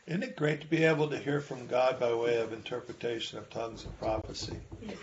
Isn't it great to be able to hear from God by way of interpretation of tongues and prophecy?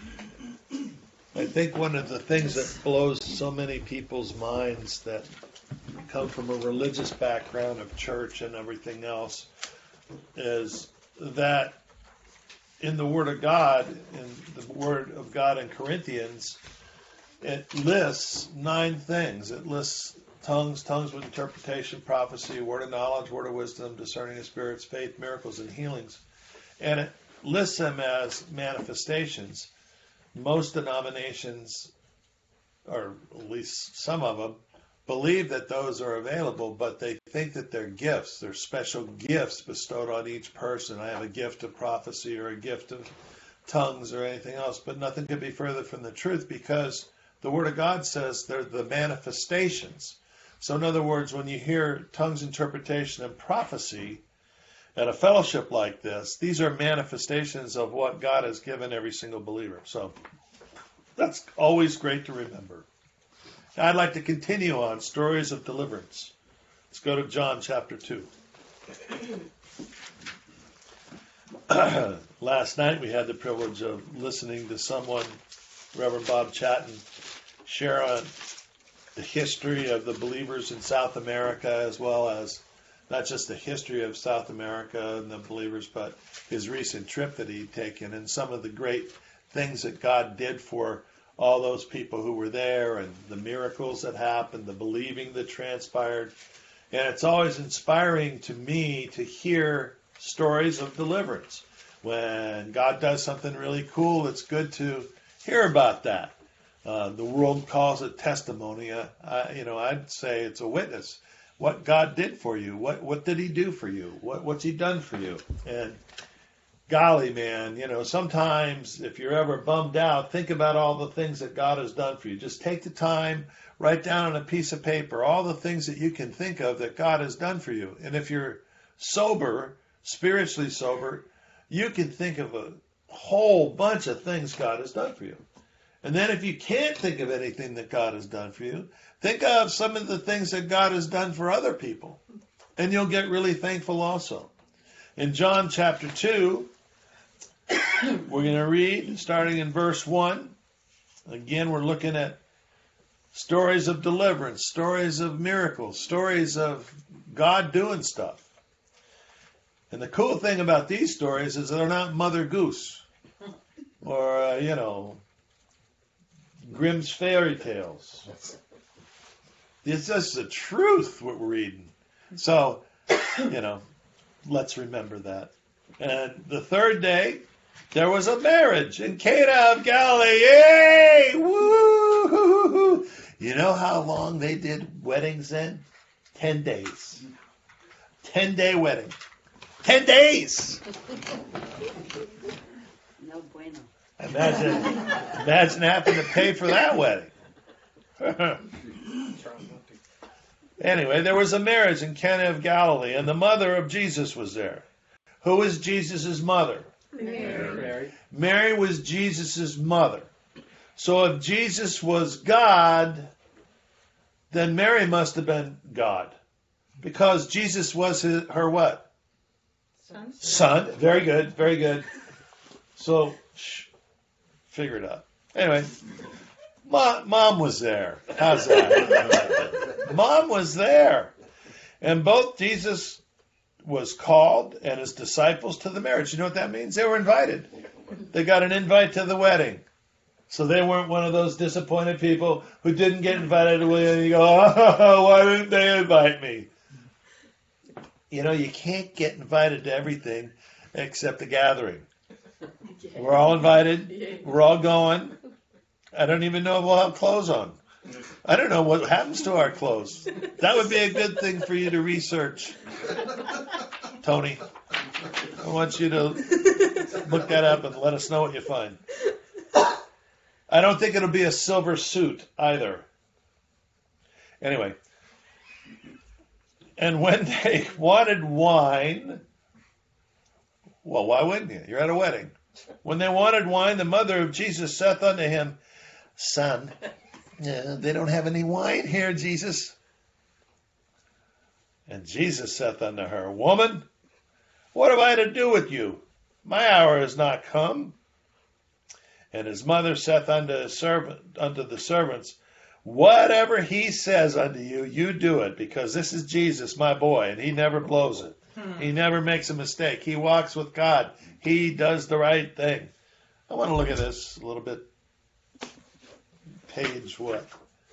I think one of the things that blows so many people's minds that come from a religious background of church and everything else is that in the Word of God, in the Word of God in Corinthians, it lists 9 things. It lists tongues with interpretation, prophecy, word of knowledge, word of wisdom, discerning of spirits, faith, miracles, and healings. And it lists them as manifestations. Most denominations, or at least some of them, believe that those are available, but they think that they're gifts. They're special gifts bestowed on each person. I have a gift of prophecy or a gift of tongues or anything else, but nothing could be further from the truth because the Word of God says they're the manifestations. So in other words, when you hear tongues, interpretation, and prophecy at a fellowship like this, these are manifestations of what God has given every single believer. So that's always great to remember. Now, I'd like to continue on stories of deliverance. Let's go to John chapter 2. Last night we had the privilege of listening to someone, Reverend Bob Chatton, share on the history of the believers in South America, as well as not just the history of South America and the believers, but his recent trip that he'd taken and some of the great things that God did for all those people who were there and the miracles that happened, the believing that transpired. And it's always inspiring to me to hear stories of deliverance. When God does something really cool, it's good to hear about that. The world calls it testimony. I'd say it's a witness. What God did for you. What did He do for you? What's He done for you? And golly, man, sometimes if you're ever bummed out, think about all the things that God has done for you. Just take the time, write down on a piece of paper all the things that you can think of that God has done for you. And if you're sober, spiritually sober, you can think of a whole bunch of things God has done for you. And then if you can't think of anything that God has done for you, think of some of the things that God has done for other people. And you'll get really thankful also. In John chapter 2, we're going to read starting in verse 1. Again, we're looking at stories of deliverance, stories of miracles, stories of God doing stuff. And the cool thing about these stories is they're not Mother Goose or, Grimm's fairy tales. It's just the truth what we're reading. So, let's remember that. And the third day, there was a marriage in Cana of Galilee. Yay! Woo! You know how long they did weddings then? 10 days. 10-day wedding. 10 days! No bueno. Imagine having to pay for that wedding. Anyway, there was a marriage in Cana of Galilee, and the mother of Jesus was there. Who is Jesus' mother? Mary. Mary was Jesus' mother. So if Jesus was God, then Mary must have been God. Because Jesus was her what? Son. Very good, very good. So, figure it out. Anyway, Mom was there. How's that? Mom was there. And both Jesus was called and his disciples to the marriage. You know what that means? They were invited. They got an invite to the wedding. So they weren't one of those disappointed people who didn't get invited to the wedding and you go, oh, why didn't they invite me? You can't get invited to everything except the gathering. We're all invited. We're all going. I don't even know if we'll have clothes on. I don't know what happens to our clothes. That would be a good thing for you to research, Tony. I want you to look that up and let us know what you find. I don't think it'll be a silver suit either. Anyway. And when they wanted wine, well, why wouldn't you? You're at a wedding. When they wanted wine, the mother of Jesus saith unto him, Son, they don't have any wine here, Jesus. And Jesus saith unto her, Woman, What have I to do with you? My hour is not come. And his mother saith unto the servants, whatever he says unto you, you do it, because this is Jesus, my boy, and he never blows it. He never makes a mistake. He walks with God. He does the right thing. I want to look at this a little bit. Page what?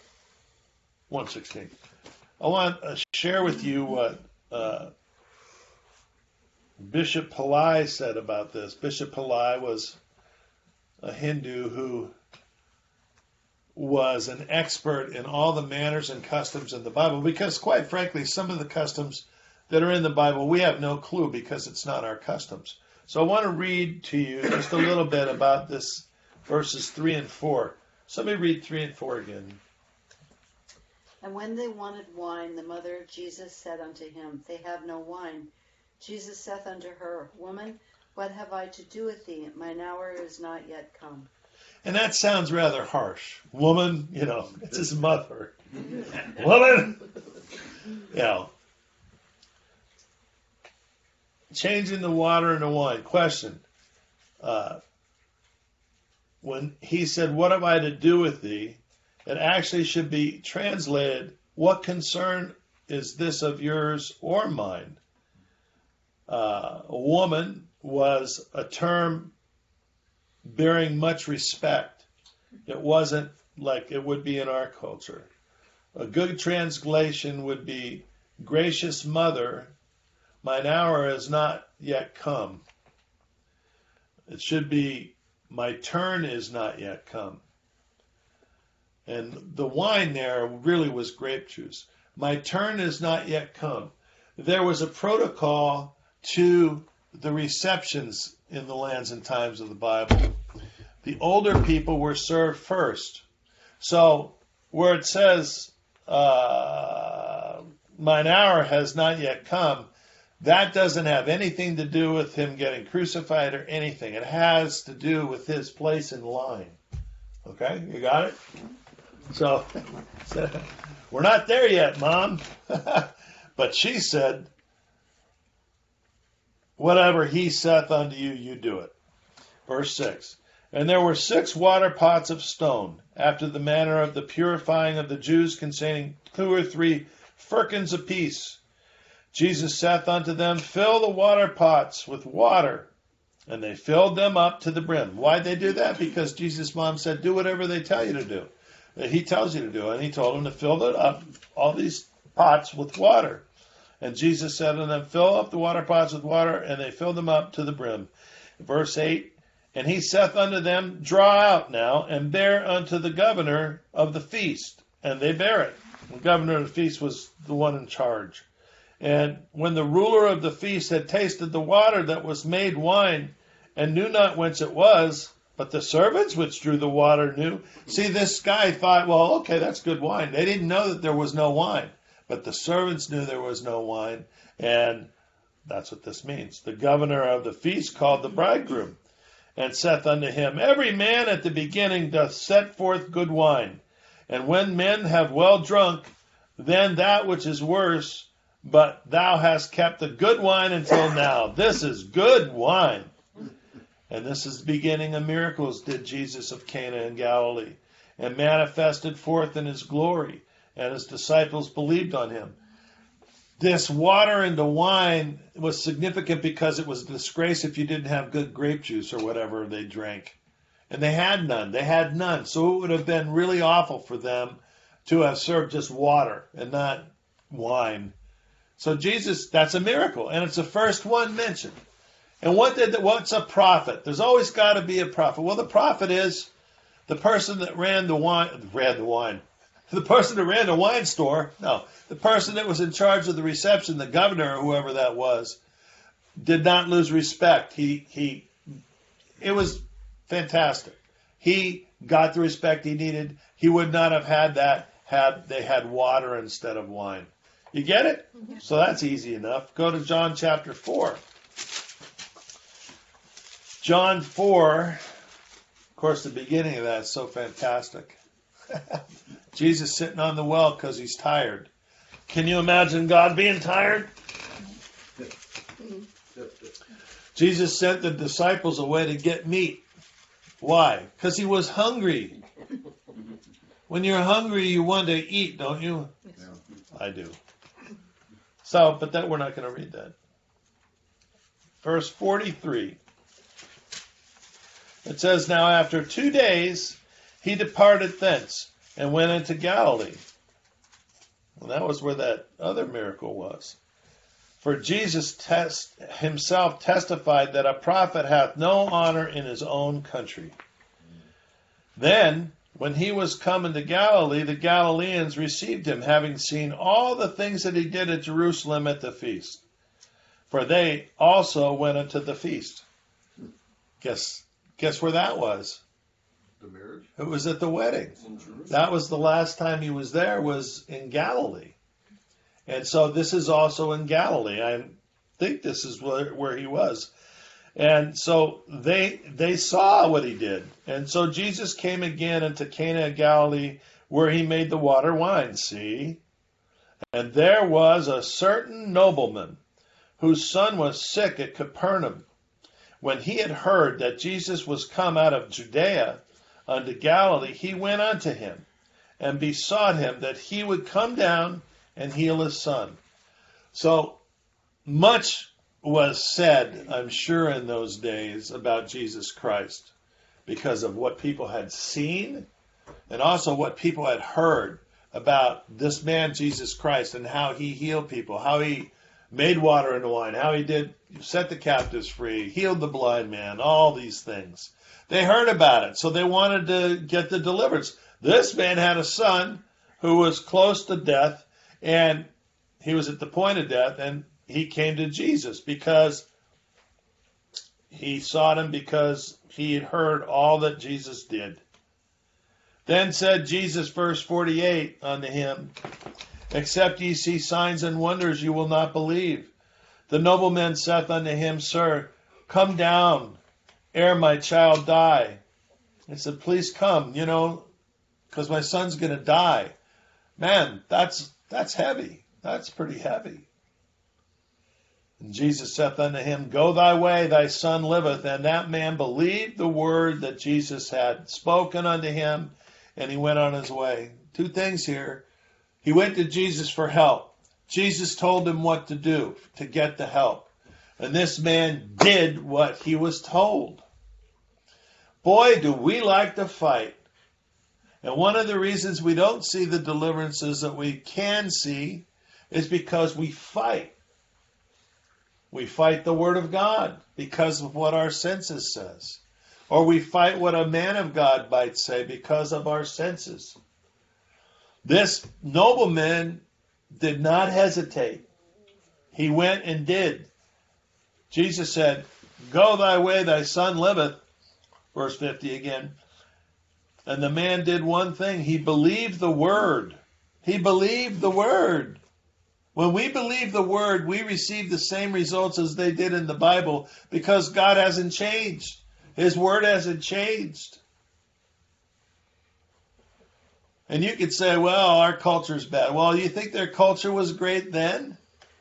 116. I want to share with you what Bishop Pillai said about this. Bishop Pillai was a Hindu who was an expert in all the manners and customs in the Bible, because quite frankly, some of the customs that are in the Bible, we have no clue because it's not our customs. So I want to read to you just a little bit about this, verses 3 and 4. Somebody read 3 and 4 again. And when they wanted wine, the mother of Jesus said unto him, they have no wine. Jesus saith unto her, woman, what have I to do with thee? Mine hour is not yet come. And that sounds rather harsh. Woman, it's his mother. Woman! Changing the water into wine. Question. When he said, what have I to do with thee? It actually should be translated, what concern is this of yours or mine? A woman was a term bearing much respect. It wasn't like it would be in our culture. A good translation would be, gracious mother, mine hour is not yet come. It should be, my turn is not yet come. And the wine there really was grape juice. My turn is not yet come. There was a protocol to the receptions in the lands and times of the Bible. The older people were served first. So where it says, mine hour has not yet come, that doesn't have anything to do with him getting crucified or anything. It has to do with his place in line. Okay, you got it? So, we're not there yet, Mom. But she said, whatever he saith unto you, you do it. Verse 6. And there were 6 water pots of stone, after the manner of the purifying of the Jews, containing 2 or 3 firkins apiece. Jesus saith unto them, fill the water pots with water. And they filled them up to the brim. Why'd they do that? Because Jesus' mom said, do whatever they tell you to do. That he tells you to do. And he told them to fill it up, all these pots with water. And Jesus said unto them, fill up the water pots with water, and they filled them up to the brim. Verse 8, and he saith unto them, draw out now, and bear unto the governor of the feast. And they bear it. The governor of the feast was the one in charge. And when the ruler of the feast had tasted the water that was made wine, and knew not whence it was, but the servants which drew the water knew. See, this guy thought, well, okay, that's good wine. They didn't know that there was no wine. But the servants knew there was no wine, and that's what this means. The governor of the feast called the bridegroom, and saith unto him, every man at the beginning doth set forth good wine, and when men have well drunk, then that which is worse, but thou hast kept the good wine until now. This is good wine. And this is the beginning of miracles did Jesus of Cana in Galilee, and manifested forth in his glory, and his disciples believed on him. This water into wine was significant because it was a disgrace if you didn't have good grape juice or whatever they drank. And they had none. They had none. So it would have been really awful for them to have served just water and not wine. So Jesus, that's a miracle. And it's the first one mentioned. And what's a prophet? There's always got to be a prophet. Well, the prophet is the person that ran the wine. The person that ran the wine store, no, the person that was in charge of the reception, the governor or whoever that was, did not lose respect. It was fantastic. He got the respect he needed. He would not have had that had they had water instead of wine. You get it? Mm-hmm. So that's easy enough. Go to John chapter 4. John 4, of course, the beginning of that is so fantastic. Jesus sitting on the well because he's tired. Can you imagine God being tired? Jesus sent the disciples away to get meat. Why? Because he was hungry. When you're hungry, you want to eat, don't you? Yeah. I do. So, but that we're not going to read that. Verse 43. It says, now after 2 days, he departed thence and went into Galilee. Well, that was where that other miracle was. For Jesus himself testified that a prophet hath no honor in his own country. Then, when he was come into Galilee, the Galileans received him, having seen all the things that he did at Jerusalem at the feast. For they also went unto the feast. Guess where that was? The marriage? It was at the wedding. In Jerusalem. That was the last time he was there, was in Galilee. And so this is also in Galilee. I think this is where he was. And so they saw what he did. And so Jesus came again into Cana of Galilee, where he made the water wine. See? And there was a certain nobleman whose son was sick at Capernaum. When he had heard that Jesus was come out of Judea unto Galilee, he went unto him and besought him that he would come down and heal his son. So much was said, I'm sure, in those days about Jesus Christ because of what people had seen and also what people had heard about this man, Jesus Christ, and how he healed people, how he made water into wine, how he did set the captives free, healed the blind man, all these things. They heard about it, so they wanted to get the deliverance. This man had a son who was close to death, and he was at the point of death, and he came to Jesus because he sought him because he had heard all that Jesus did. Then said Jesus, verse 48, unto him, except ye see signs and wonders, you will not believe. The nobleman saith unto him, Sir, come down, ere my child die. He said, please come, because my son's going to die. Man, that's heavy. That's pretty heavy. And Jesus saith unto him, Go thy way, thy son liveth. And that man believed the word that Jesus had spoken unto him, and he went on his way. 2 things here. He went to Jesus for help. Jesus told him what to do to get the help. And this man did what he was told. Boy, do we like to fight. And one of the reasons we don't see the deliverances that we can see is because we fight. We fight the Word of God because of what our senses says. Or we fight what a man of God might say because of our senses. This nobleman did not hesitate. He went and did. Jesus said, Go thy way, thy son liveth. Verse 50 again. And the man did one thing. He believed the word. He believed the word. When we believe the word, we receive the same results as they did in the Bible because God hasn't changed. His word hasn't changed. And you could say, well, our culture's bad. Well, you think their culture was great then?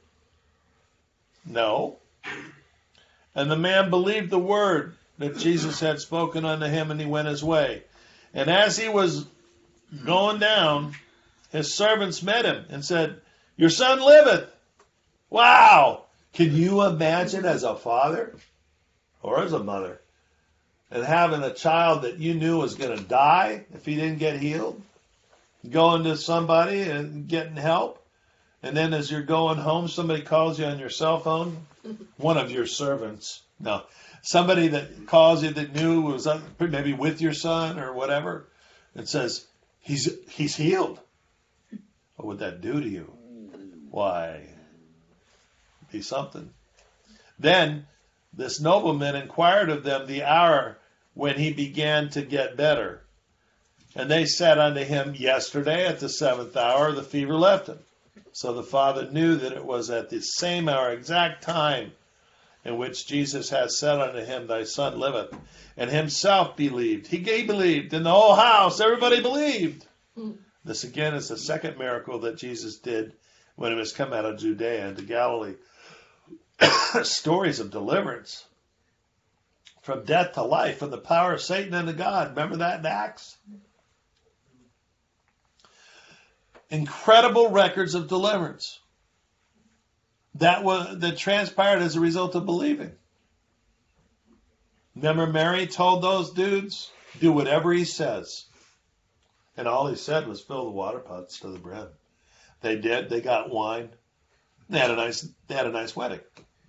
No. And the man believed the word that Jesus had spoken unto him, and he went his way. And as he was going down, his servants met him and said, Your son liveth. Wow! Can you imagine as a father or as a mother and having a child that you knew was going to die if he didn't get healed? Going to somebody and getting help, and then as you're going home, somebody calls you on your cell phone, one of your servants. No, somebody that calls you that knew was maybe with your son or whatever, and says, he's healed. What would that do to you? Why, be something. Then this nobleman inquired of them the hour when he began to get better. And they said unto him, Yesterday at the 7th hour the fever left him. So the father knew that it was at the same hour, exact time, in which Jesus had said unto him, Thy son liveth. And himself believed. He believed. In the whole house, everybody believed. This again is the second miracle that Jesus did when he was come out of Judea into Galilee. Stories of deliverance. from death to life, from the power of Satan unto God. Remember that in Acts? Incredible records of deliverance that transpired as a result of believing. Remember, Mary told those dudes, do whatever he says. And all he said was fill the water pots to the brim. They did. They got wine. They had a nice wedding.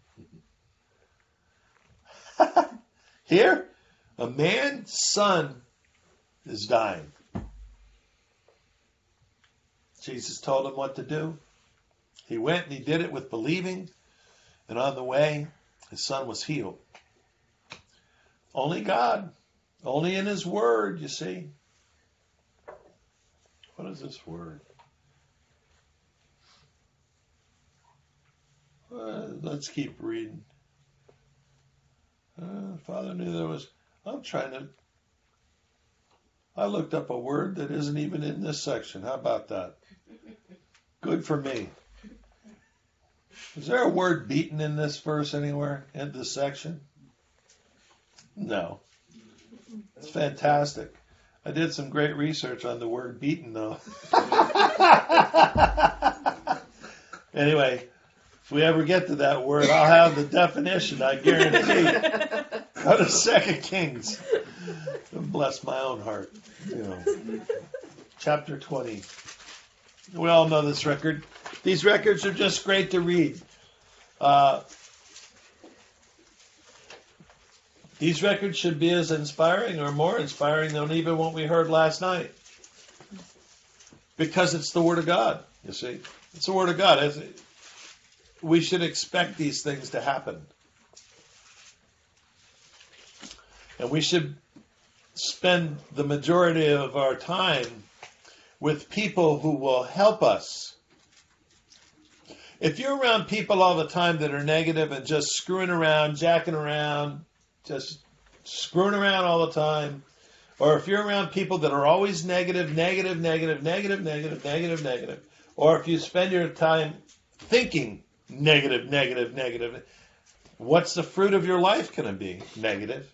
Here, a man's son is dying. Jesus told him what to do. He went and he did it with believing. And on the way, his son was healed. Only God. Only in his word, you see. What is this word? Let's keep reading. Father knew there was... I looked up a word that isn't even in this section. How about that? Good for me. Is there a word beaten in this verse anywhere, in this section? No. It's fantastic. I did some great research on the word beaten, though. Anyway, if we ever get to that word, I'll have the definition, I guarantee. Go to 2 Kings. Bless my own heart. Chapter 20. We all know this record. These records are just great to read. These records should be as inspiring or more inspiring than even what we heard last night. Because it's the Word of God, you see. It's the Word of God. We should expect these things to happen. And we should spend the majority of our time with people who will help us. If you're around people all the time that are negative and just screwing around, jacking around, just screwing around all the time, or if you're around people that are always negative, or if you spend your time thinking negative, what's the fruit of your life going to be? Negative.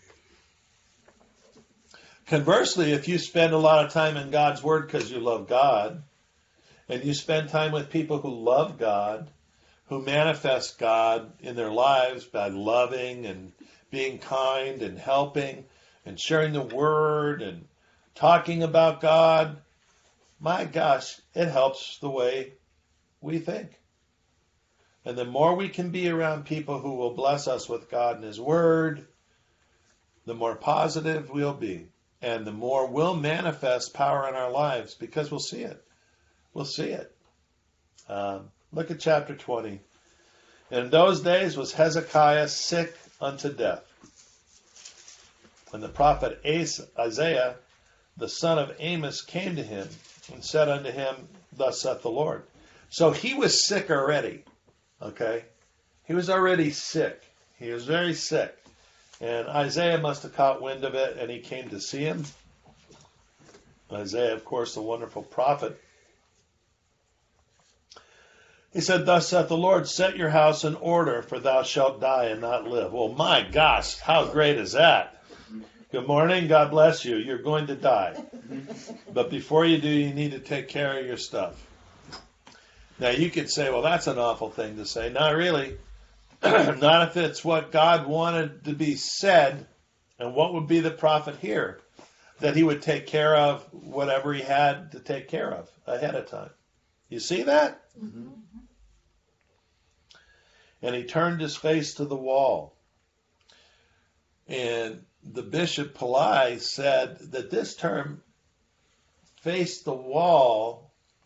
Conversely, if you spend a lot of time in God's Word because you love God, and you spend time with people who love God, who manifest God in their lives by loving and being kind and helping and sharing the Word and talking about God, my gosh, it helps the way we think. And the more we can be around people who will bless us with God and His Word, the more positive we'll be. And the more we'll manifest power in our lives, because we'll see it. We'll see it. Look at chapter 20. In those days was Hezekiah sick unto death. And the prophet Isaiah, the son of Amos, came to him and said unto him, Thus saith the Lord. So he was sick already. Okay? He was already sick. He was very sick. And Isaiah must have caught wind of it, and he came to see him. Isaiah, of course, the wonderful prophet. He said, Thus saith the Lord, set your house in order, for thou shalt die and not live. Well, my gosh, how great is that? Good morning, God bless you. You're going to die. But before you do, you need to take care of your stuff. Now, you could say, well, that's an awful thing to say. Not really. Not if it's what God wanted to be said, and what would be the prophet here? That he would take care of whatever he had to take care of ahead of time. You see that? Mm-hmm. And he turned his face to the wall. And the Bishop Pillai said that this term, face the wall,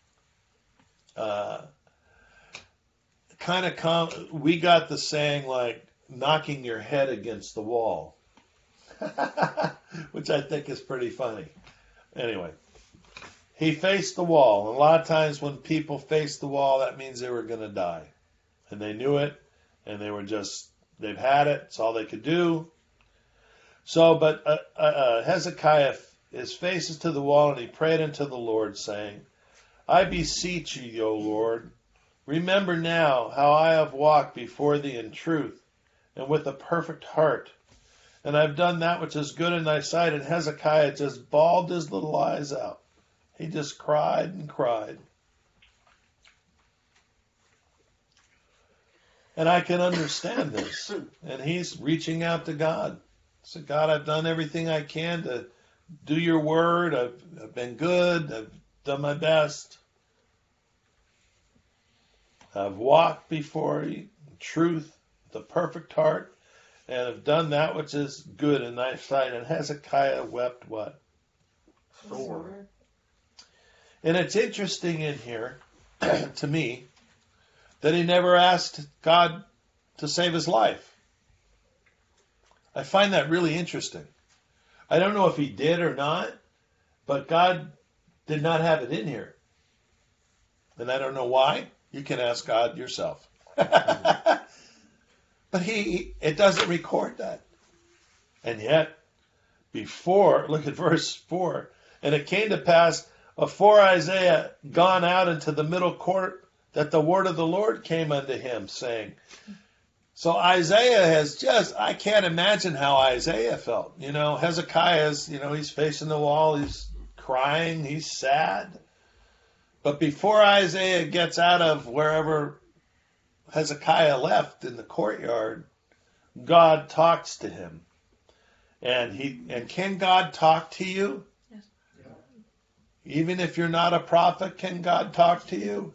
we got the saying like knocking your head against the wall, which I think is pretty funny. Anyway, he faced the wall. And a lot of times when people face the wall, that means they were going to die. And they knew it, and they've had it. It's all they could do. So, but Hezekiah, his face is to the wall, and he prayed unto the Lord, saying, I beseech you, O Lord, remember now how I have walked before thee in truth and with a perfect heart, and I've done that which is good in thy sight. And Hezekiah just bawled his little eyes out. He just cried and cried. And I can understand this. And he's reaching out to God. So, God, I've done everything I can to do your word. I've been good. I've done my best. I've walked before you in truth, the perfect heart, and have done that which is good in thy sight. And Hezekiah wept what? Sore. And it's interesting in here, to me, that he never asked God to save his life. I find that really interesting. I don't know if he did or not, but God did not have it in here. And I don't know why. You can ask God yourself. But it doesn't record that. And yet, look at verse 4. And it came to pass, afore Isaiah gone out into the middle court, that the word of the Lord came unto him, saying. So Isaiah I can't imagine how Isaiah felt. Hezekiah's, he's facing the wall, he's crying, he's sad. But before Isaiah gets out of wherever Hezekiah left in the courtyard, God talks to him. And can God talk to you? Yes. Even if you're not a prophet, can God talk to you?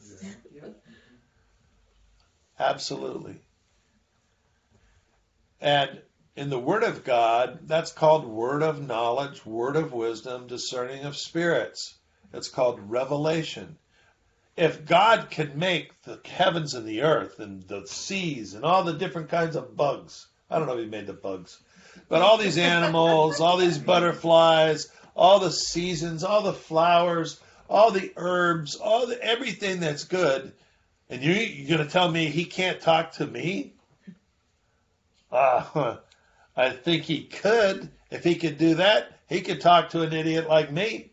Absolutely. And in the Word of God, that's called word of knowledge, word of wisdom, discerning of spirits. It's called revelation. If God can make the heavens and the earth and the seas and all the different kinds of bugs, I don't know if he made the bugs, but all these animals, all these butterflies, all the seasons, all the flowers, all the herbs, everything that's good, and you're going to tell me he can't talk to me? I think he could. If he could do that, he could talk to an idiot like me.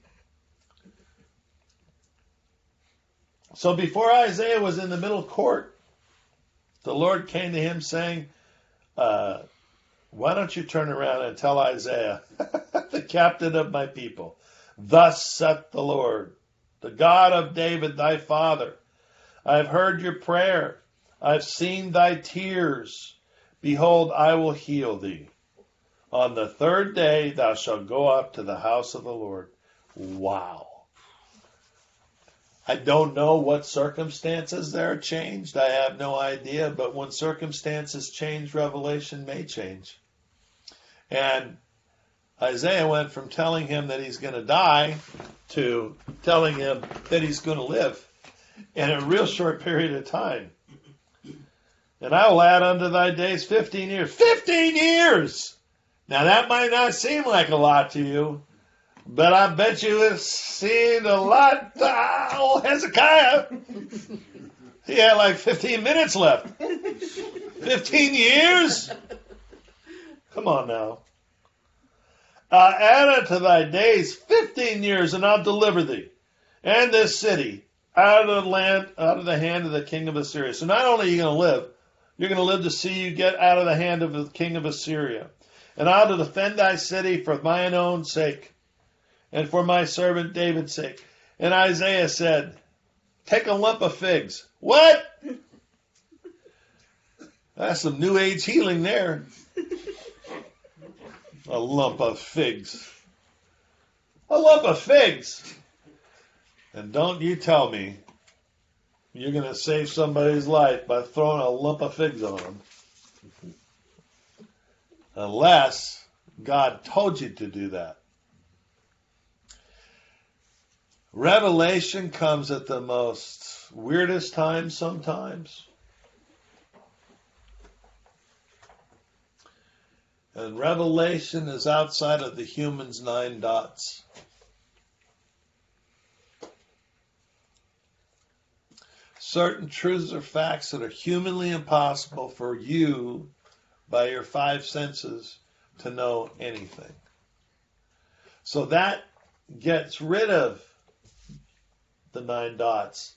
So before Isaiah was in the middle court, the Lord came to him saying, why don't you turn around and tell Isaiah, the captain of my people, thus saith the Lord, the God of David thy father, I've heard your prayer, I've seen thy tears, behold, I will heal thee. On the third day thou shalt go up to the house of the Lord. Wow. I don't know what circumstances there changed. I have no idea. But when circumstances change, revelation may change. And Isaiah went from telling him that he's going to die to telling him that he's going to live in a real short period of time. And I will add unto thy days 15 years. 15 years! Now that might not seem like a lot to you, but I bet you it seemed a lot to old Hezekiah. He had like 15 minutes left. 15 years? Come on now. Add unto thy days 15 years, and I'll deliver thee and this city out of the hand of the king of Assyria. So not only are you going to live, you're going to live to see you get out of the hand of the king of Assyria. And I'll defend thy city for mine own sake, and for my servant David's sake. And Isaiah said, take a lump of figs. What? That's some New Age healing there. A lump of figs. A lump of figs. And don't you tell me you're going to save somebody's life by throwing a lump of figs on them. Unless God told you to do that. Revelation comes at the most weirdest time sometimes. And revelation is outside of the human's 9 dots. Certain truths or facts that are humanly impossible for you by your 5 senses to know anything. So that gets rid of the 9 dots.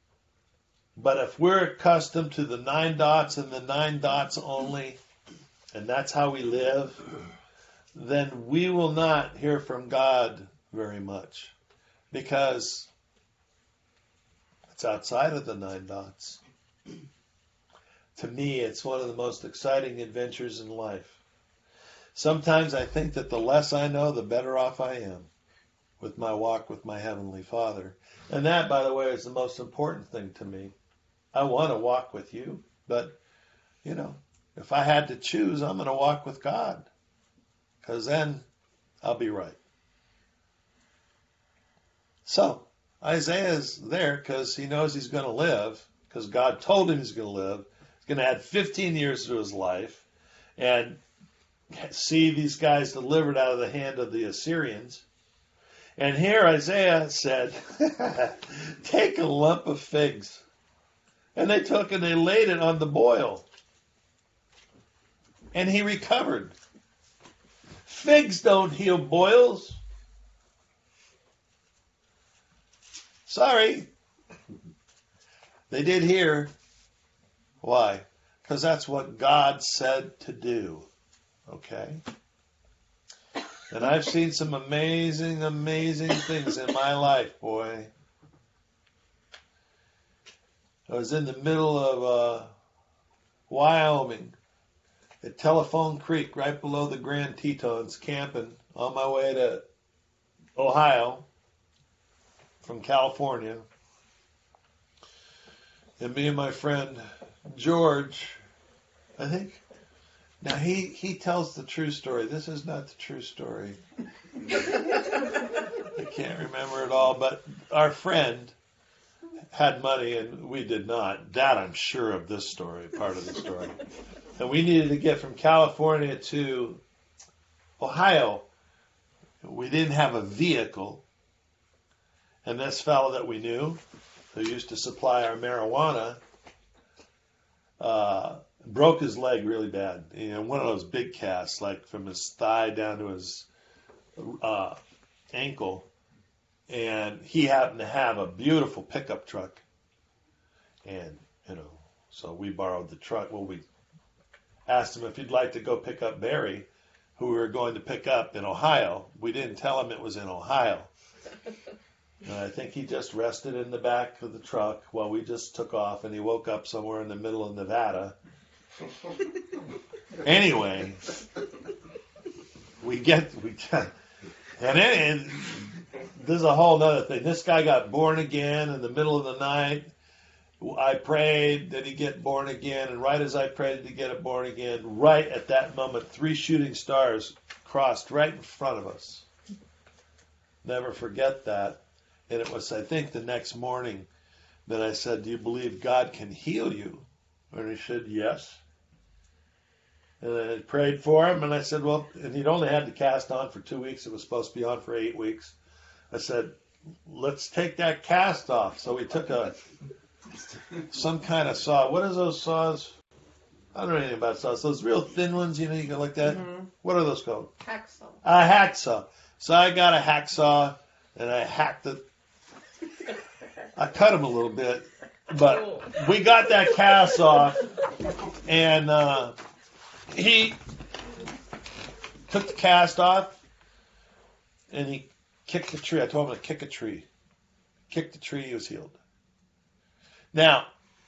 But if we're accustomed to the 9 dots and the 9 dots only, and that's how we live, then we will not hear from God very much, because it's outside of the 9 dots. To me, it's one of the most exciting adventures in life. Sometimes I think that the less I know, the better off I am with my walk with my Heavenly Father. And that, by the way, is the most important thing to me. I want to walk with you, but, if I had to choose, I'm going to walk with God, because then I'll be right. So, Isaiah is there because he knows he's going to live, because God told him he's going to live. He's going to add 15 years to his life and see these guys delivered out of the hand of the Assyrians. And here Isaiah said, take a lump of figs. And they took and they laid it on the boil. And he recovered. Figs don't heal boils. Sorry. They did here. Why? Because that's what God said to do. Okay? And I've seen some amazing, amazing things in my life, boy. I was in the middle of Wyoming at Telephone Creek, right below the Grand Tetons, camping on my way to Ohio from California. And me and my friend George, I think, now he tells the true story. This is not the true story. I can't remember it all, but our friend had money and we did not. That I'm sure of this story, part of the story. And we needed to get from California to Ohio. We didn't have a vehicle. And this fellow that we knew, who used to supply our marijuana, broke his leg really bad. One of those big casts, like from his thigh down to his ankle. And he happened to have a beautiful pickup truck. And, so we borrowed the truck. Well, we asked him if he'd like to go pick up Barry, who we were going to pick up in Ohio. We didn't tell him it was in Ohio. And I think he just rested in the back of the truck while we just took off, and he woke up somewhere in the middle of Nevada. Anyway, and this is a whole other thing. This guy got born again in the middle of the night. I prayed that he get born again, and right as I prayed to get it born again, right at that moment, 3 shooting stars crossed right in front of us. Never forget that. And it was, I think, the next morning that I said, do you believe God can heal you? And he said, yes. And I prayed for him, and I said, well, and he'd only had the cast on for 2 weeks. It was supposed to be on for 8 weeks. I said, let's take that cast off. So we took some kind of saw. What are those saws? I don't know anything about saws. Those real thin ones, you can like that. Mm-hmm. What are those called? Hacksaw. A hacksaw. So I got a hacksaw, and I hacked it. I cut him a little bit, but we got that cast off, and he took the cast off, and he kicked the tree. I told him to kick a tree. Kicked the tree, he was healed. Now,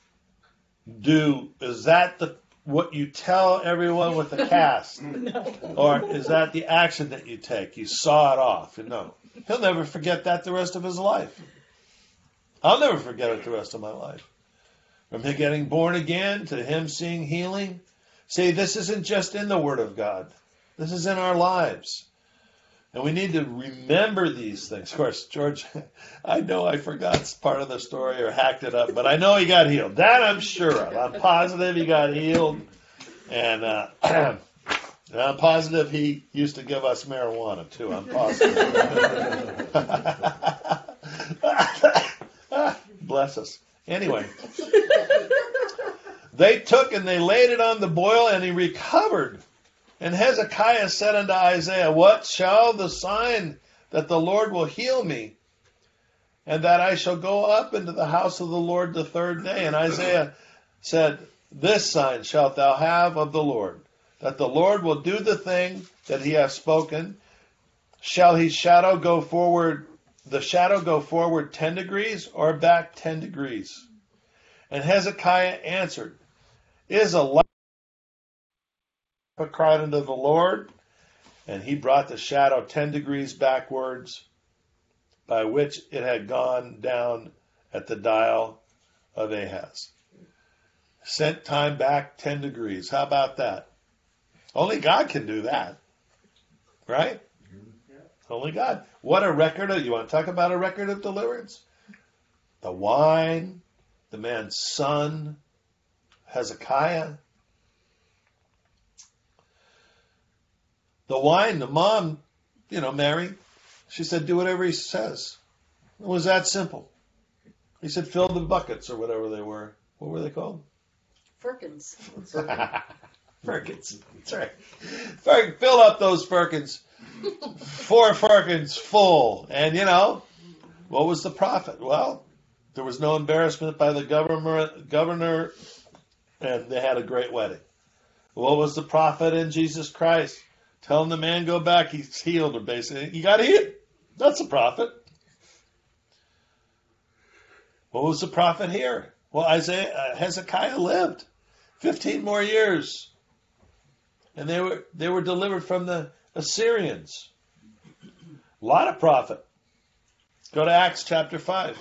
is that what you tell everyone with the cast? No. Or is that the action that you take? You saw it off. No. He'll never forget that the rest of his life. I'll never forget it the rest of my life. From him getting born again to him seeing healing. See, this isn't just in the Word of God. This is in our lives. And we need to remember these things. Of course, George, I know I forgot part of the story or hacked it up, but I know he got healed. That I'm sure of. I'm positive he got healed. And I'm positive he used to give us marijuana, too. I'm positive. Bless us. Anyway, they took and they laid it on the boil, and he recovered. And Hezekiah said unto Isaiah, what shall the sign that the Lord will heal me, and that I shall go up into the house of the Lord the 3rd day? And Isaiah said, this sign shalt thou have of the Lord, that the Lord will do the thing that he has spoken. Shall his shadow go forward, the shadow go forward 10 degrees or back 10 degrees? And Hezekiah answered, Is a light cried unto the Lord? And he brought the shadow 10 degrees backwards, by which it had gone down at the dial of Ahaz. Sent time back 10 degrees. How about that? Only God can do that. Right? Only God. What a record of, you want to talk about a record of deliverance? The wine, the man's son, Hezekiah. The wine, the mom, Mary, she said, do whatever he says. It was that simple. He said, fill the buckets or whatever they were. What were they called? Firkins. Firkins. That's right. Fill up those firkins. 4 firkins full. And, what was the profit? Well, there was no embarrassment by the governor, and they had a great wedding. What was the profit in Jesus Christ? Telling the man go back, he's healed, or basically. You got healed. That's a profit. What was the profit here? Well, Hezekiah lived 15 more years, and they were delivered from the Assyrians. A lot of profit. Go to Acts chapter 5.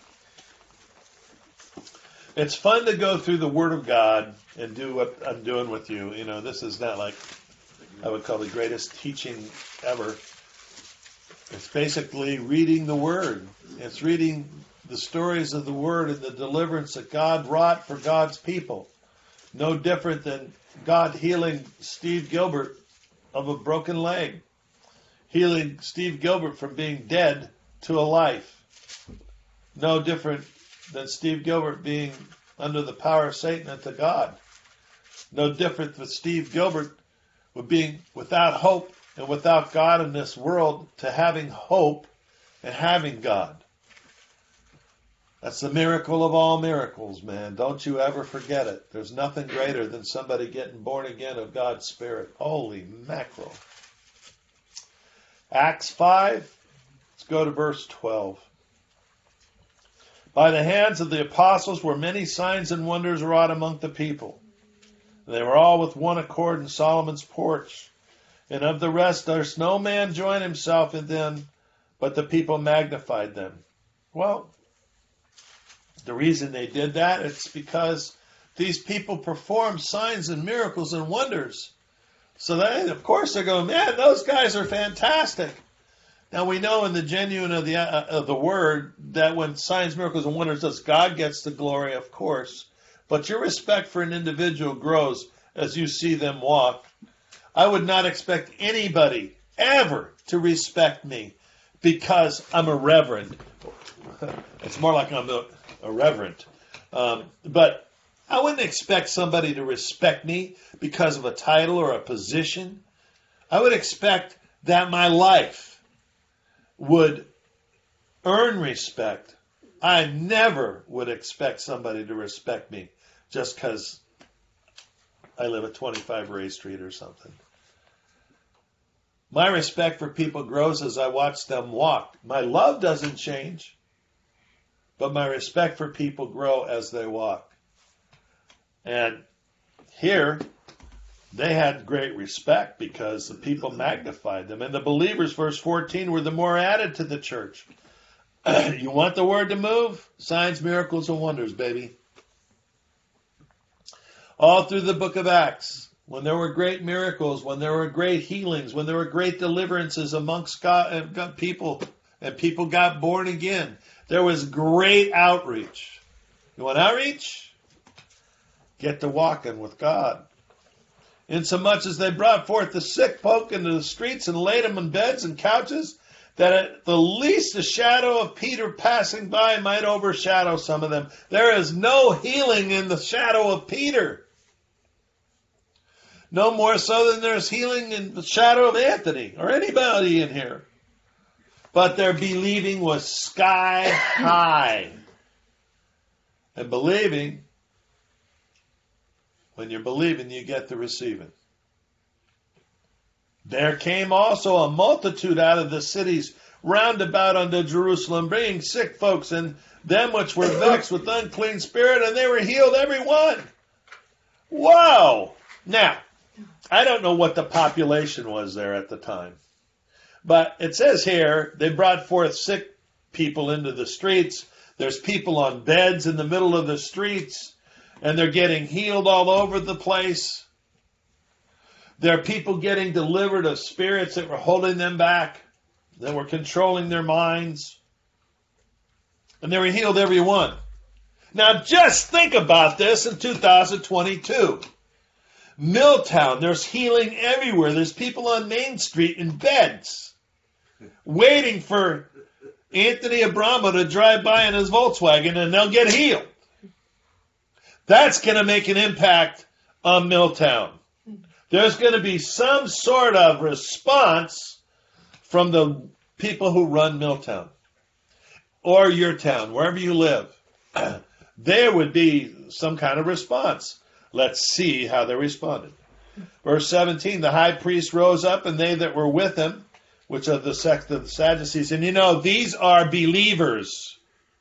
It's fun to go through the Word of God and do what I'm doing with you. This is not like I would call the greatest teaching ever. It's basically reading the Word. It's reading the stories of the Word and the deliverance that God wrought for God's people. No different than God healing Steve Gilbert of a broken leg. Healing Steve Gilbert from being dead to a life. No different than Steve Gilbert being under the power of Satan and to God. No different with Steve Gilbert with being without hope and without God in this world to having hope and having God. That's the miracle of all miracles, man. Don't you ever forget it. There's nothing greater than somebody getting born again of God's Spirit. Holy mackerel. Acts 5, let's go to verse 12. By the hands of the apostles were many signs and wonders wrought among the people. They were all with one accord in Solomon's porch. And of the rest there's no man joined himself in them, but the people magnified them. Well, the reason they did that, it's because these people performed signs and miracles and wonders. So then, of course, they're going, man, those guys are fantastic. Now we know in the genuine of the word that when signs, miracles, and wonders does, God gets the glory, of course. But your respect for an individual grows as you see them walk. I would not expect anybody ever to respect me because I'm a reverend. It's more like I'm a reverend. But I wouldn't expect somebody to respect me because of a title or a position. I would expect that my life would earn respect. I never would expect somebody to respect me just because I live at 25 Ray Street or something. My respect for people grows as I watch them walk. My love doesn't change, but my respect for people grow as they walk. And here, they had great respect because the people magnified them. And the believers, verse 14, were the more added to the church. You want the word to move? Signs, miracles, and wonders, baby. All through the book of Acts, when there were great miracles, when there were great healings, when there were great deliverances amongst God, people, and people got born again, there was great outreach. You want outreach? Get to walking with God. Insomuch as they brought forth the sick folk into the streets and laid them in beds and couches, that at the least the shadow of Peter passing by might overshadow some of them. There is no healing in the shadow of Peter. No more so than there's healing in the shadow of Anthony or anybody in here. But their believing was sky high. And believing, when you're believing, you get the receiving. There came also a multitude out of the cities round about unto Jerusalem, bringing sick folks and them which were vexed with unclean spirit, and they were healed every one. Wow! Now, I don't know what the population was there at the time, but it says here they brought forth sick people into the streets. There's people on beds in the middle of the streets, and they're getting healed all over the place. There are people getting delivered of spirits that were holding them back, that were controlling their minds. And they were healed every one. Now just think about this in 2022. Milltown, there's healing everywhere. There's people on Main Street in beds, waiting for Anthony Abramo to drive by in his Volkswagen and they'll get healed. That's going to make an impact on Milltown. There's going to be some sort of response from the people who run Milltown or your town, wherever you live. There would be some kind of response. Let's see how they responded. Verse 17, the high priest rose up, and they that were with him, which are the sect of the Sadducees. And you know, these are believers.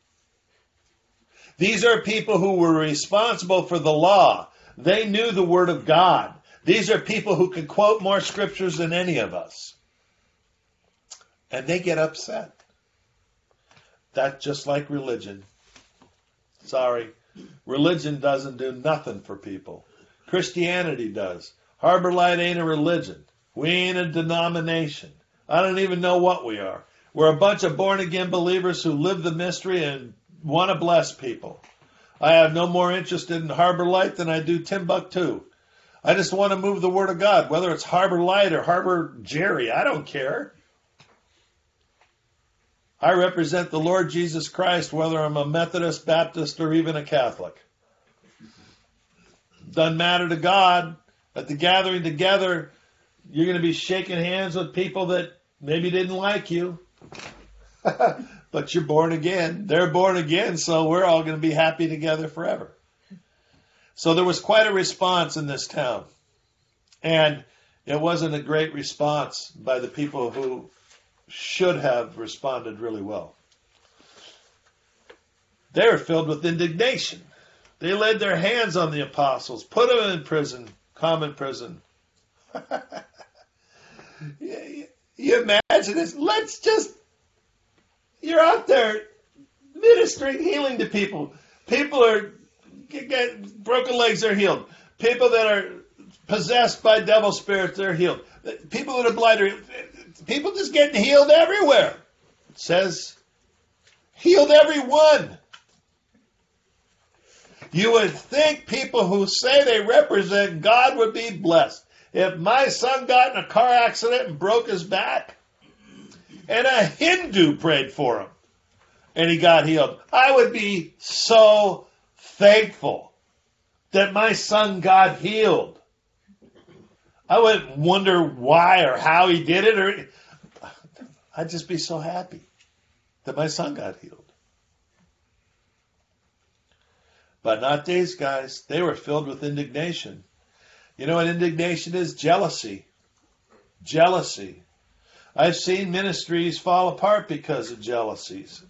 These are people who were responsible for the law. They knew the Word of God. These are people who can quote more scriptures than any of us. And they get upset. That's just like religion. Sorry. Religion doesn't do nothing for people. Christianity does. Harbor Light ain't a religion. We ain't a denomination. I don't even know what we are. We're a bunch of born-again believers who live the mystery and want to bless people. I have no more interest in Harbor Light than I do Timbuktu. I just want to move the Word of God, whether it's Harbor Light or Harbor Jerry. I don't care. I represent the Lord Jesus Christ, whether I'm a Methodist, Baptist, or even a Catholic. Doesn't matter to God. At the gathering together, you're going to be shaking hands with people that maybe didn't like you. But you're born again. They're born again, so we're all going to be happy together forever. So there was quite a response in this town. And it wasn't a great response by the people who should have responded really well. They were filled with indignation. They laid their hands on the apostles, put them in prison, common prison. You imagine this? You're out there ministering healing to people. People are get broken legs, they're healed. People that are possessed by devil spirits, they're healed. People that are blind, people just getting healed everywhere. It says, healed every one. You would think people who say they represent God would be blessed. If my son got in a car accident and broke his back, and a Hindu prayed for him, and he got healed, I would be so thankful that my son got healed. I wouldn't wonder why or how he did it, or I'd just be so happy that my son got healed. But not these guys. They were filled with indignation. You know what indignation is? Jealousy. Jealousy. I've seen ministries fall apart because of jealousies.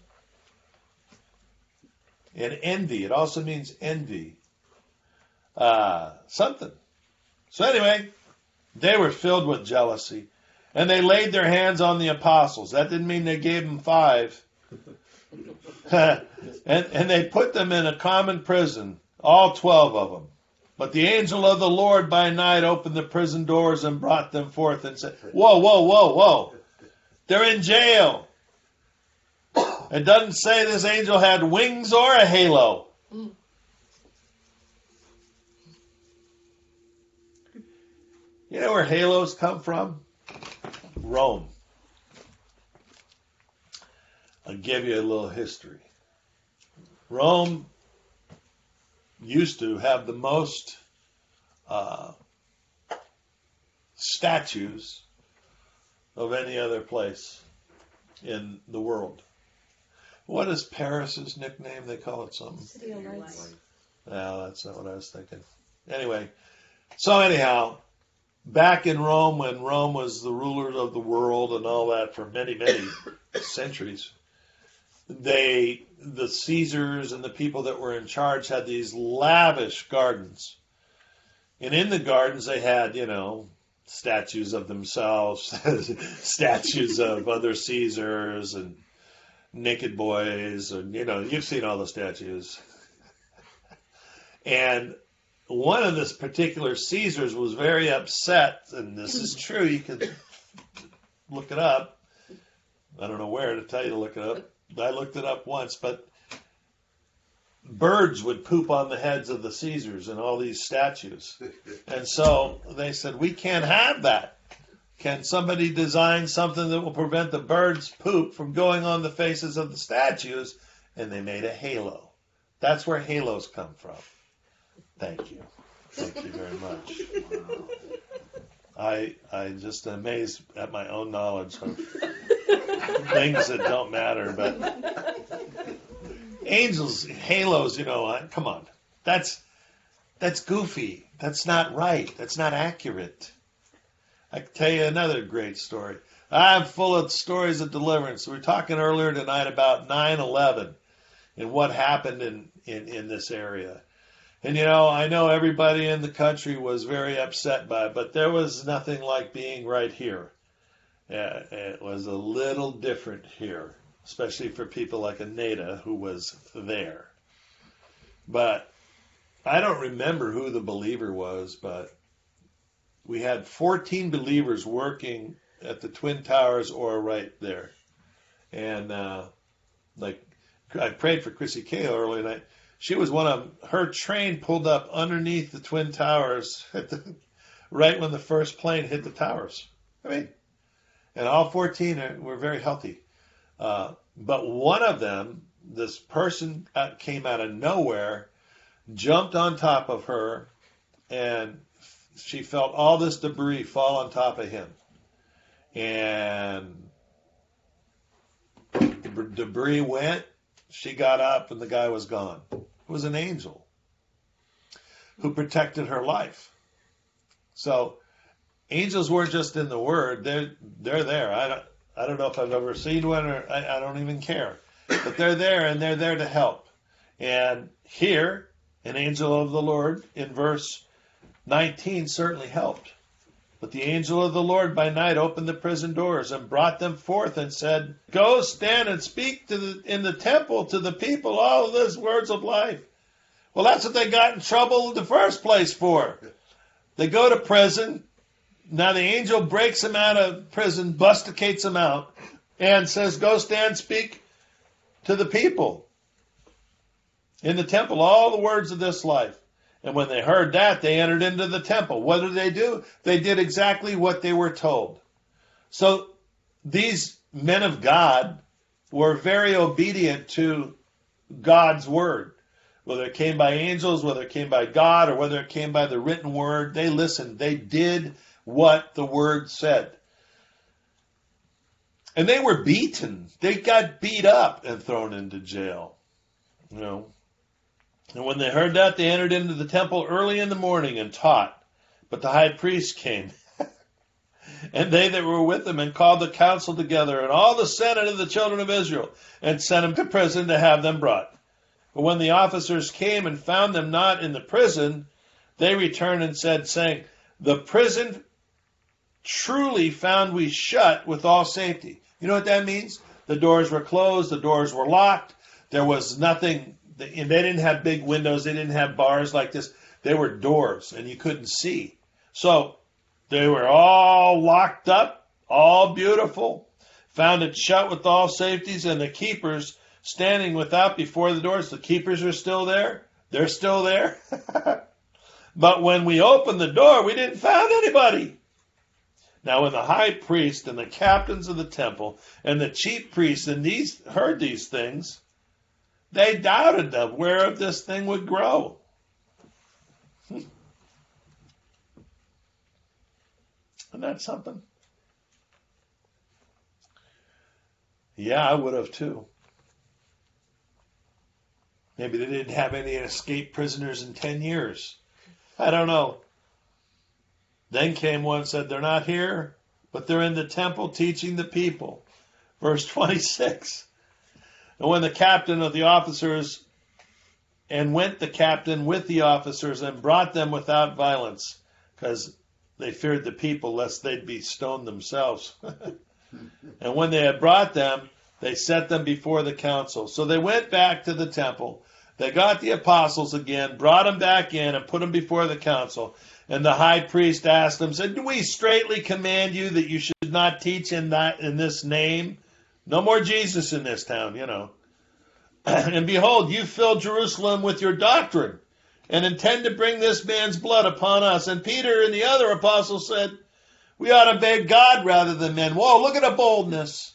And envy. It also means envy. Something. So anyway, they were filled with jealousy. And they laid their hands on the apostles. That didn't mean they gave them 5. and they put them in a common prison, all 12 of them. But the angel of the Lord by night opened the prison doors and brought them forth and said, whoa, whoa, whoa, whoa. They're in jail. It doesn't say this angel had wings or a halo. You know where halos come from? Rome. I'll give you a little history. Rome used to have the most statues of any other place in the world. What is Paris's nickname? They call it something. City of Lights. No, that's not what I was thinking. Anyway, so anyhow, back in Rome, when Rome was the ruler of the world and all that for many, many centuries, the Caesars and the people that were in charge had these lavish gardens. And in the gardens they had, statues of themselves, statues of other Caesars and naked boys, and you've seen all the statues. And one of this particular Caesars was very upset, and this is true, you can look it up. I don't know where to tell you to look it up. I looked it up once, but birds would poop on the heads of the Caesars and all these statues. And so they said, we can't have that. Can somebody design something that will prevent the birds' poop from going on the faces of the statues? And they made a halo. That's where halos come from. Thank you. Thank you very much. I just am amazed at my own knowledge of things that don't matter. But angels, halos, come on. That's goofy. That's not right. That's not accurate. I can tell you another great story. I'm full of stories of deliverance. We were talking earlier tonight about 9/11 and what happened in this area. And, I know everybody in the country was very upset by it, but there was nothing like being right here. It was a little different here, especially for people like Aneta, who was there. But I don't remember who the believer was, but we had 14 believers working at the Twin Towers or right there. And, I prayed for Chrissy Kale earlier tonight. She was one of them. Her train pulled up underneath the Twin Towers right when the first plane hit the towers. And all 14 were very healthy. But one of them, this person came out of nowhere, jumped on top of her, and she felt all this debris fall on top of him. And the debris went, she got up, and the guy was gone. It was an angel who protected her life. So angels weren't just in the Word; they're there. I don't know if I've ever seen one, or I don't even care. But they're there, and they're there to help. And here, an angel of the Lord in verse 19 certainly helped. But the angel of the Lord by night opened the prison doors and brought them forth and said, "Go stand and speak in the temple to the people all of these words of life." Well, that's what they got in trouble in the first place for. They go to prison. Now the angel breaks them out of prison, busticates them out, and says, "Go stand, speak to the people in the temple all the words of this life." And when they heard that, they entered into the temple. What did they do? They did exactly what they were told. So these men of God were very obedient to God's word. Whether it came by angels, whether it came by God, or whether it came by the written word, they listened. They did what the word said. And they were beaten. They got beat up and thrown into jail. And when they heard that, they entered into the temple early in the morning and taught. But the high priest came, and they that were with him, and called the council together, and all the senate of the children of Israel, and sent them to prison to have them brought. But when the officers came and found them not in the prison, they returned and said, saying, "The prison truly found we shut with all safety." You know what that means? The doors were closed, the doors were locked, there was nothing. And they didn't have big windows. They didn't have bars like this. They were doors, and you couldn't see. So they were all locked up, all beautiful, found it shut with all safeties, and the keepers standing without before the doors. The keepers are still there. They're still there. But when we opened the door, we didn't find anybody. Now when the high priest and the captains of the temple and the chief priests heard these things, they doubted of where this thing would grow. Isn't that something? Yeah, I would have too. Maybe they didn't have any escaped prisoners in 10 years. I don't know. Then came one and said, they're not here, but they're in the temple teaching the people. Verse 26. And when the captain of the officers, and went the captain with the officers and brought them without violence, because they feared the people lest they'd be stoned themselves. And when they had brought them, they set them before the council. So they went back to the temple. They got the apostles again, brought them back in, and put them before the council. And the high priest asked them, said, do we straitly command you that you should not teach in this name? No more Jesus in this town, you know. And behold, you fill Jerusalem with your doctrine, and intend to bring this man's blood upon us. And Peter and the other apostles said, we ought to beg God rather than men. Whoa, look at the boldness.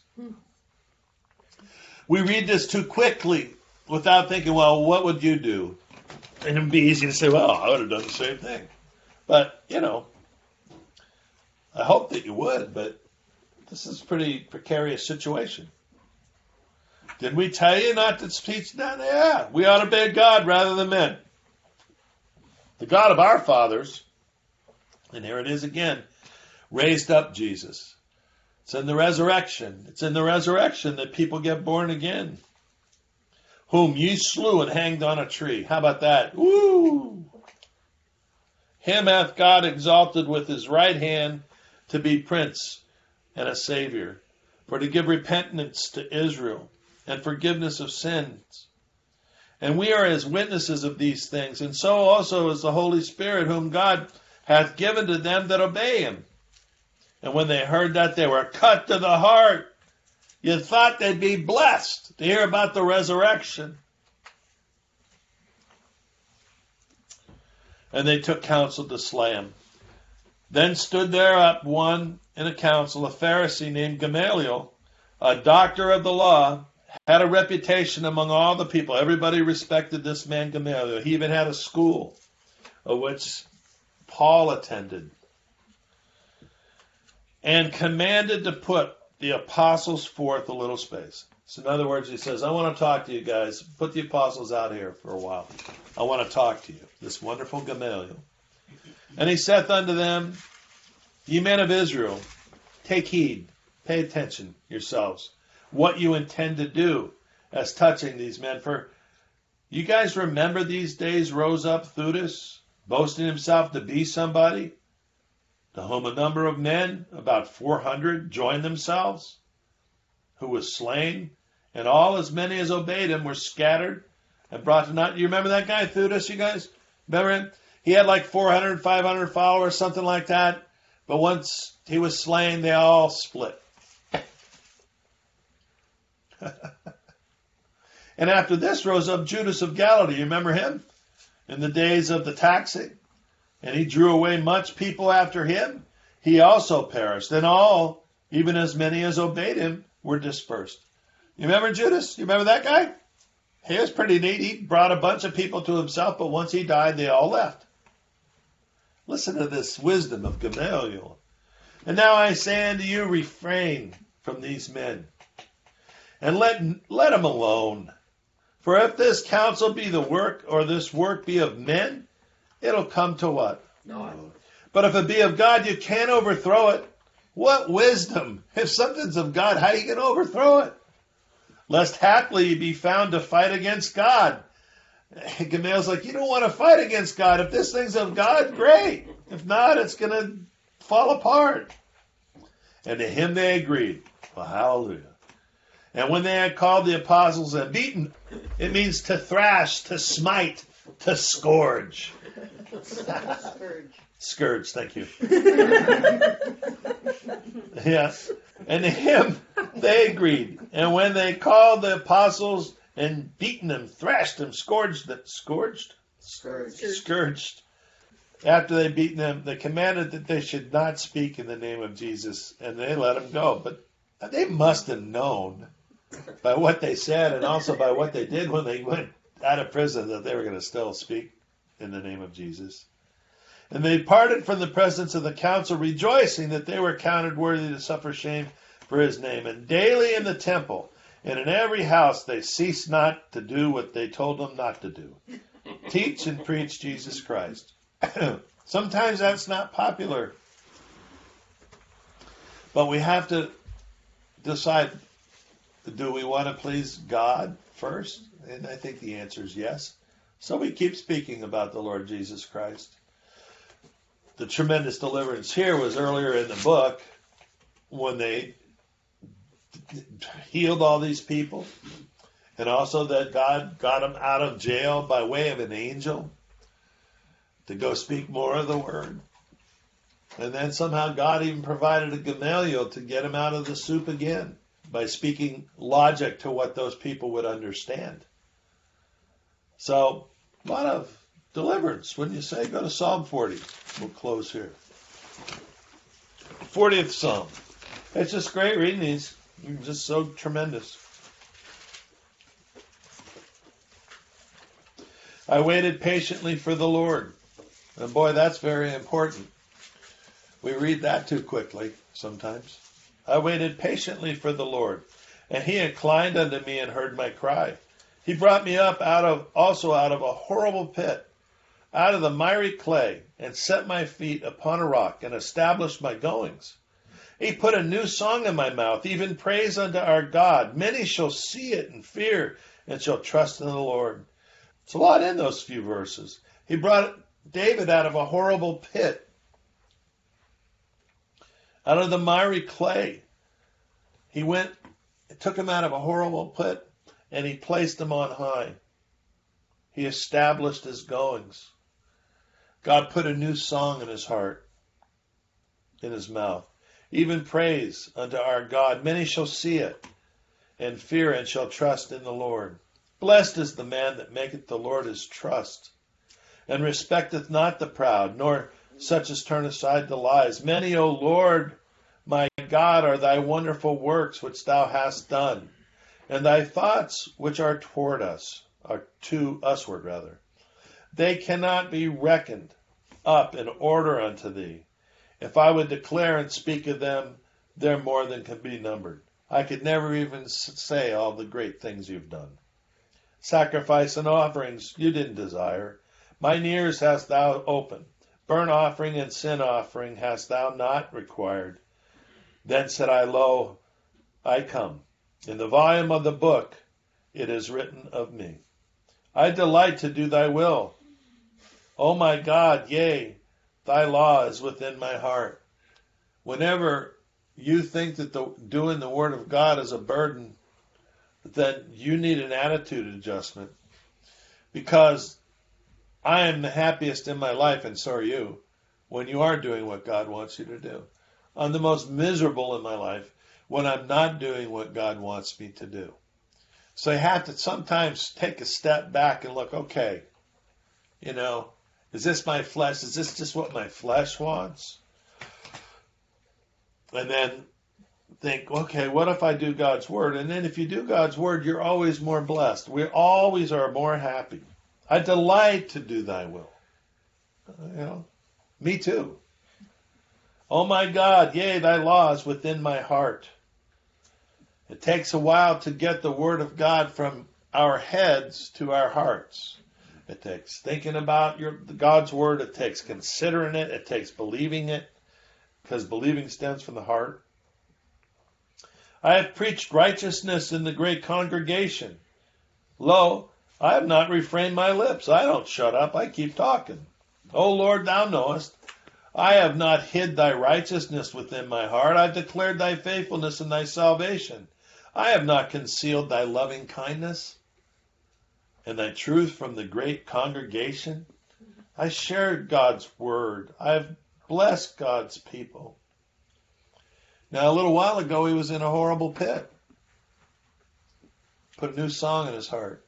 We read this too quickly without thinking, well, what would you do? And it'd be easy to say, well, I would have done the same thing. But, you know, I hope that you would, but this is a pretty precarious situation. Did we tell you not to teach that? Yeah, we ought to beg God rather than men. The God of our fathers, and here it is again, raised up Jesus. It's in the resurrection. It's in the resurrection that people get born again. Whom ye slew and hanged on a tree. How about that? Woo! Him hath God exalted with his right hand to be prince and a savior, for to give repentance to Israel and forgiveness of sins. And we are as witnesses of these things, and so also is the Holy Spirit, whom God hath given to them that obey him. And when they heard that, they were cut to the heart. You thought they'd be blessed to hear about the resurrection. And they took counsel to slay him. Then stood there up one in a council, a Pharisee named Gamaliel, a doctor of the law, had a reputation among all the people. Everybody respected this man Gamaliel. He even had a school of which Paul attended. And commanded to put the apostles forth a little space. So in other words, he says, I want to talk to you guys. Put the apostles out here for a while. I want to talk to you. This wonderful Gamaliel. And he saith unto them, ye men of Israel, take heed, pay attention yourselves, what you intend to do as touching these men. For you guys remember these days rose up Theudas, boasting himself to be somebody, to whom a number of men, about 400, joined themselves, who was slain, and all as many as obeyed him were scattered and brought to naught. You remember that guy, Theudas, you guys? Remember him? He had like 400, 500 followers, something like that. But once he was slain, they all split. And after this rose up Judas of Galilee. You remember him? In the days of the taxing. And he drew away much people after him. He also perished. And all, even as many as obeyed him, were dispersed. You remember Judas? You remember that guy? He was pretty neat. He brought a bunch of people to himself, but once he died, they all left. Listen to this wisdom of Gamaliel. And now I say unto you, refrain from these men, and let them alone. For if this counsel be the work, or this work be of men, it'll come to what? No. But if it be of God, you can't overthrow it. What wisdom! If something's of God, how are you going to overthrow it? Lest haply you be found to fight against God. Gamaliel's like, you don't want to fight against God. If this thing's of God, great. If not, it's going to fall apart. And to him they agreed. Well, hallelujah. And when they had called the apostles and beaten, it means to thrash, to smite, to scourge. Scourge, thank you. Yeah. And to him they agreed. And when they called the apostles and beaten them, thrashed them, scourged. After they beaten them, they commanded that they should not speak in the name of Jesus, and they let them go. But they must have known by what they said and also by what they did when they went out of prison that they were going to still speak in the name of Jesus. And they departed from the presence of the council, rejoicing that they were counted worthy to suffer shame for his name. And daily in the temple and in every house they ceased not to do what they told them not to do. Teach and preach Jesus Christ. Sometimes that's not popular But we have to decide, do we want to please God first? And I think the answer is yes. So we keep speaking about the Lord Jesus Christ. The tremendous deliverance here was earlier in the book when they healed all these people, and also that God got them out of jail by way of an angel to go speak more of the word. And then somehow God even provided a Gamaliel to get him out of the soup again by speaking logic to what those people would understand. So, a lot of deliverance, wouldn't you say? Go to Psalm 40. We'll close here. 40th Psalm. It's just great reading these. Just so tremendous. I waited patiently for the Lord. And boy, that's very important. We read that too quickly sometimes. I waited patiently for the Lord, and he inclined unto me and heard my cry. He brought me up out of a horrible pit, out of the miry clay, and set my feet upon a rock, and established my goings. He put a new song in my mouth, even praise unto our God. Many shall see it and fear, and shall trust in the Lord. It's a lot in those few verses. He brought David out of a horrible pit, out of the miry clay. He took him out of a horrible pit, and he placed him on high. He established his goings. God put a new song in his heart, in his mouth. Even praise unto our God. Many shall see it, and fear, and shall trust in the Lord. Blessed is the man that maketh the Lord his trust, and respecteth not the proud, nor such as turn aside to lies. Many, O Lord, my God, are thy wonderful works which thou hast done, and thy thoughts which are toward us, are to usward rather. They cannot be reckoned up in order unto thee. If I would declare and speak of them, they're more than can be numbered. I could never even say all the great things you've done. Sacrifice and offerings you didn't desire. Mine ears hast thou opened. Burnt offering and sin offering hast thou not required. Then said I, Lo, I come. In the volume of the book it is written of me. I delight to do thy will. O my God, yea, thy law is within my heart. Whenever you think that doing the word of God is a burden, then you need an attitude adjustment. Because I am the happiest in my life, and so are you, when you are doing what God wants you to do. I'm the most miserable in my life when I'm not doing what God wants me to do. So I have to sometimes take a step back and look, okay, is this my flesh? Is this just what my flesh wants? And then think, okay, what if I do God's word? And then if you do God's word, you're always more blessed. We always are more happy. I delight to do thy will. Me too. Oh my God, yea, thy law is within my heart. It takes a while to get the word of God from our heads to our hearts. It takes thinking about God's word. It takes considering it. It takes believing it, because believing stems from the heart. I have preached righteousness in the great congregation. Lo, I have not refrained my lips. I don't shut up. I keep talking. O Lord, thou knowest. I have not hid thy righteousness within my heart. I've declared thy faithfulness and thy salvation. I have not concealed thy loving kindness and thy truth from the great congregation. I shared God's word. I've blessed God's people. Now, a little while ago, he was in a horrible pit. Put a new song in his heart.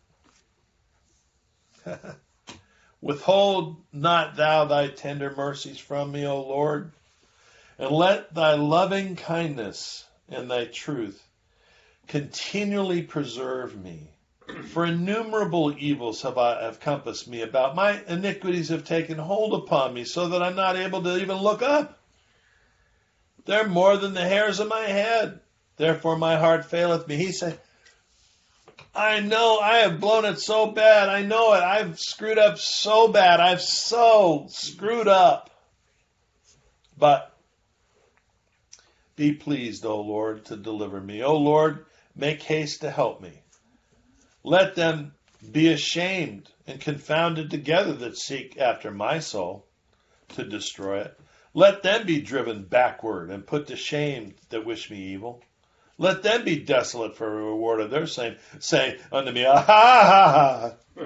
Withhold not thou thy tender mercies from me, O Lord, and let thy loving kindness and thy truth continually preserve me. For innumerable evils have compassed me about. My iniquities have taken hold upon me, so that I'm not able to even look up. They're more than the hairs of my head. Therefore my heart faileth me. He said, I know I have blown it so bad. I know it. I've screwed up so bad. I've so screwed up. But Be pleased, O Lord, to deliver me. O Lord, make haste to help me. Let them be ashamed and confounded together that seek after my soul to destroy it. Let them be driven backward and put to shame that wish me evil. Let them be desolate for a reward of their saying unto me, ah, ha, ha.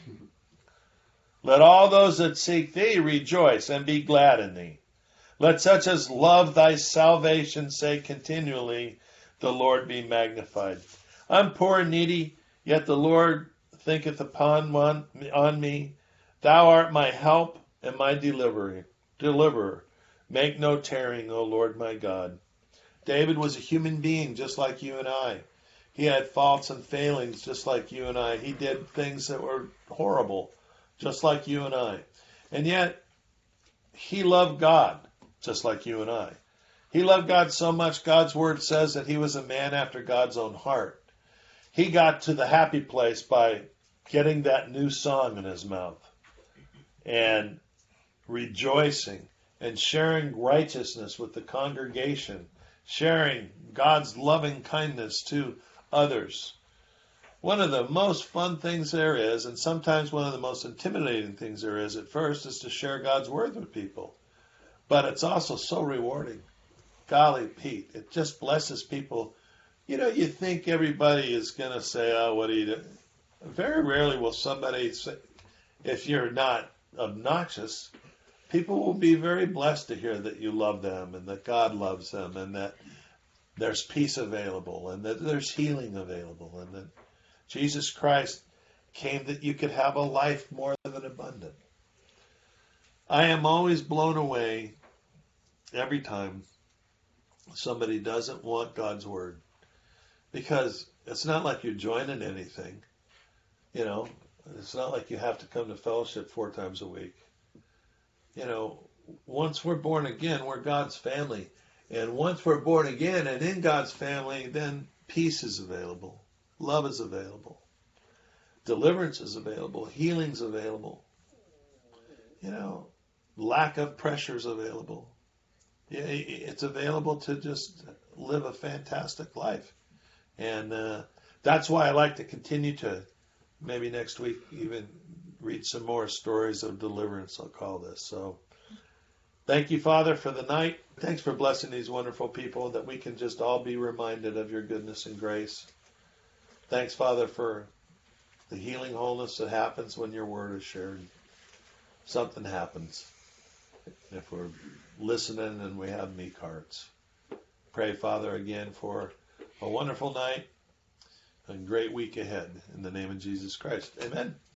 Let all those that seek thee rejoice and be glad in thee. Let such as love thy salvation say continually, the Lord be magnified. I'm poor and needy, yet the Lord thinketh on me. Thou art my help and my deliverer. Make no tarrying, O Lord my God. David was a human being just like you and I. He had faults and failings just like you and I. He did things that were horrible just like you and I. And yet, he loved God just like you and I. He loved God so much, God's word says that he was a man after God's own heart. He got to the happy place by getting that new song in his mouth and rejoicing and sharing righteousness with the congregation, sharing God's loving kindness to others. One of the most fun things there is, and sometimes one of the most intimidating things there is at first, is to share God's word with people. But it's also so rewarding. Golly, Pete, it just blesses people. You know, you think everybody is going to say, oh, what do you do? Very rarely will somebody say, if you're not obnoxious, people will be very blessed to hear that you love them and that God loves them and that there's peace available and that there's healing available and that Jesus Christ came that you could have a life more than abundant. I am always blown away every time somebody doesn't want God's word, because it's not like you're joining anything. You know, it's not like you have to come to fellowship 4 times a week. You know, once we're born again, we're God's family. And once we're born again and in God's family, then peace is available. Love is available. Deliverance is available. Healing's available. You know, lack of pressure is available. It's available to just live a fantastic life. And that's why I like to continue to, maybe next week, even read some more stories of deliverance, I'll call this. So thank you, Father, for the night. Thanks for blessing these wonderful people, that we can just all be reminded of your goodness and grace. Thanks, Father, for the healing wholeness that happens when your word is shared. Something happens if we're listening and we have meek hearts. Pray, Father, again for a wonderful night and great week ahead. In the name of Jesus Christ. Amen.